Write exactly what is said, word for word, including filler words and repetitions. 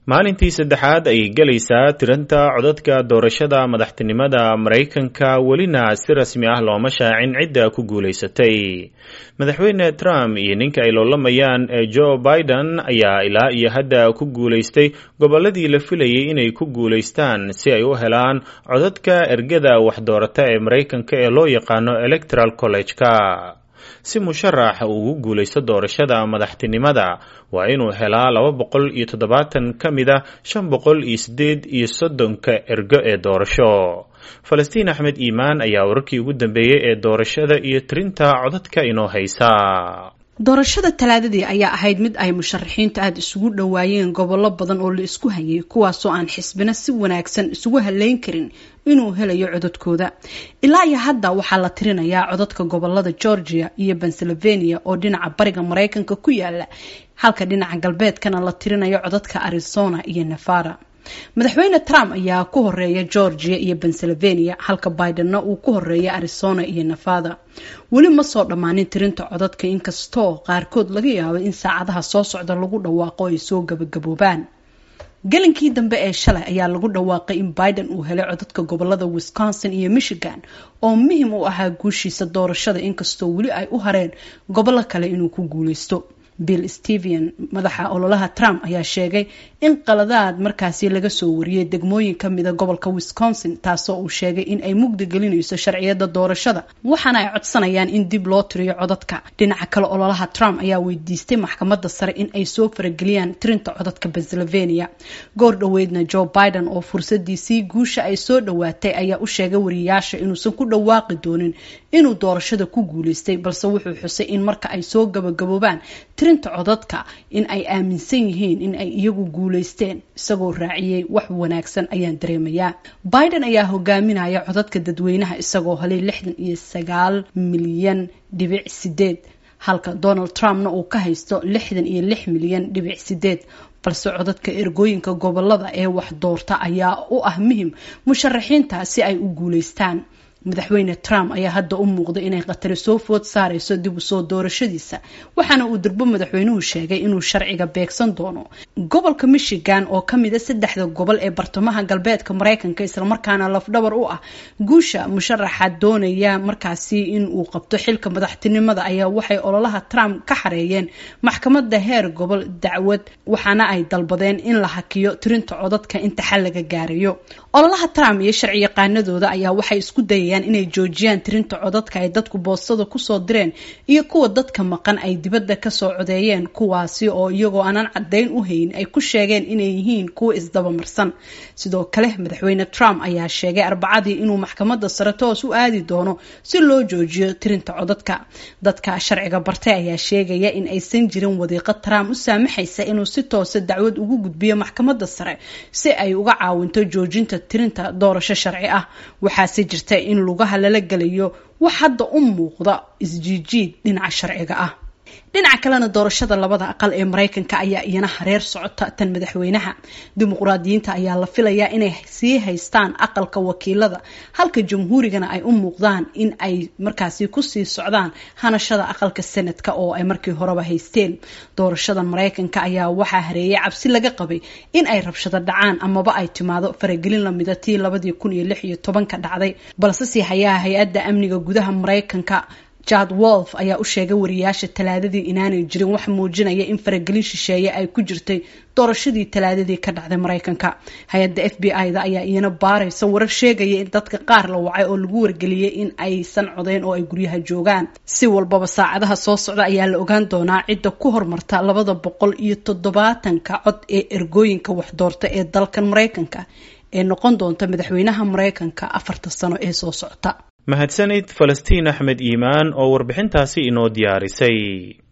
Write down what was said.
maalintii saddexaad ay galaysaa tiranta codadka doorashada madaxtinimada Mareykanka welina si rasmi ah looma shaacin cidda ku guuleysatay. Madaxweyne Trump iyo ninka ay loolamayaan ee Joe Biden ayaa ilaa iyo hadda ku guuleystay gobolladii la filayay inay ku guuleystaan si ay u helaan codadka ergada wax doorata ee Mareykanka ee loo yaqaano Electoral College-ka. si musharax uu ugu guuleysto doorashada madaxtinimada waa inuu helaa laba boqol iyo toddobaatan ka mid ah shan boqol iyo sideed iyo soddon-ka ergo ee doorasho. Falastiin Axmed Iimaan ayaa wararkii ugu dambeeyay ee doorashada iyo tirinta codadka inoo haysa. doorashada talaadadii ayaa ahayd mid ay musharaxiintu aad isugu dhawaayeen gobollo badan oo la isku hayay kuwaasoo aan xisbina si wanaagsan isugu haleyn karin inuu helayo codadkooda. ilaa iyo hadda waxaa la tirinayaa codadka gobolada Georgia iyo Pennsylvania oo dhinaca bariga Mareykanka ku yaala, halka dhinaca galbeedkana la tirinayo codadka Arizona iyo Nevada. madaxweyne Trump ayaa ku horeeya Georgia iyo Pennsylvania, halka Bidenna uu ku horeeya Arizona iyo Nevada. weli ma soo dhamaanin tirinta codadka, inkastoo qaarkood laga yaabo in saacadaha soo socda lagu dhawaaqo ay soo gabagaboobaan. galinkii dambe ee shalay ayaa lagu dhawaaqay in Biden uu helay codadka gobolada Wisconsin iyo Michigan oo muhiim u ahaa guushiisa doorashada, inkastoo weli ay u hareen gobollo kale inuu ku guuleysto. Bill Steven, madaxa ololaha Trump, ayaa sheegay in qaladaad markaasi laga soo wariyay degmooyin ka mid ah gobolka Wisconsin, taasoo uu sheegay in ay mugdi gelinayso sharciyada doorashada, waxaana ay codsanayaan in dib loo tiriyo codadka. dhinaca kale, ololaha Trump ayaa weydiistay maxkamadda sare in ay soo farageliyaan tirinta codadka Pennsylvania. goor dhaweydna Joe Biden oo fursadiisii guusha ay soo dhawaatay ayaa u sheegay wariyaasha inuusan ku dhawaaqi doonin inuu doorashada ku guuleystay, balse wuxuu xusay in marka ay soo gabagaboobaan tirinta codadka in ay aaminsan yihiin in ay iyagu guuleysteen, isagoo raaciyay wax wanaagsan ayaan dareemayaa. Biden ayaa hogaaminaya codadka dadweynaha isagoo helay lixdan iyo sagaal milyan dhibic sideed, halka Donald Trumpna uu ka haysto lixdan iyo lix milyan dhibic sideed. balse codadka ergooyinka gobolada ee wax doorta ayaa u ah muhiim musharaxiinta si ay u guuleystaan. madaxweyne Trump ayaa hadda u muuqda inay qatari soo food saarayso dib u soo doorashadiisa, waxaana uu durbo madaxweynuhu sheegay inuu sharciga beegsan doono. gobolka Michigan oo ka mid ah saddexda gobol ee bartamaha galbeedka Mareykanka, isla markaana lafdhabar u ah guusha musharaxa doonaya markaasi in uu qabto xilka madaxtinimada, ayaa waxay ololaha Trump ka xareeyeen maxkamadda heer gobol dacwad, waxaana ay dalbadeen in la hakiyo tirinta codadka inta xal laga gaarayo. ololaha Trump iyo sharci yaqaanadooda ayaa waxay isku dayayaan inay joojiyaan tirinta codadka ay dadku boostada ku soo direen iyo kuwa dadka maqan ay dibadda ka soo codeeyeen, kuwaasi oo iyagoo aanan caddayn u hayn ay ku sheegeen inay yihiin kuwa isdaba marsan. sidoo kale, madaxweyne Trump ayaa sheegay Arbacadii inuu maxkamadda sare toos u aadi doono si loo joojiyo tirinta codadka. dadka sharciga bartay ayaa sheegaya in aysan jirin wadiiqo Trump u saamaxaysa inuu si toos ah dacwad ugu gudbiyo maxkamadda sare si ay uga caawinto joojinta tirinta doorasho sharci ah. waxaase jirta in lugaha lala galayo wax hadda u muuqda isjiijiid dhinaca sharciga ah. dhinaca kalena, doorashada labada aqal ee Mareykanka ayaa iyana hareer socota tan madaxweynaha. dimuqraadiyiinta ayaa la filayaa inay sii haystaan aqalka wakiilada, halka jamhuurigana ay u muuqdaan in ay markaasi ku sii socdaan hanashada aqalka Senate-ka oo ay markii horeba haysteen. doorashada Mareykanka ayaa waxaa hareeyay cabsi laga qabay in ay rabshado dhacaan amaba ay timaado faragelin lamida tii labadii kun iyo lix iyo toban ka dhacday, balse si hayaa hay-adda amniga gudaha Mareykanka Chad Wolf ayaa u sheegay wariyaasha talaadadii inaanay jirin wax muujinaya in faragelin shisheeye ay ku jirtay doorashadii talaadadii ka dhacday Mareykanka. hay-adda F B I-da ayaa iyana baaraysa warar sheegaya in dadka qaar la wacay oo lagu wargeliyay in aysan codeyn oo ay guryaha joogaan. si walbaba, saacadaha soo socda ayaa la ogaan doonaa cidda ku hormarta labada boqol iyo toddobaatanka cod ee ergooyinka wax doorta ee dalkan Mareykanka ee noqon doonta madaxweynaha Mareykanka afarta sano ee soo socota. mahadsanid Falastiin Axmed Iimaan oo warbixintaasi inoo diyaarisay.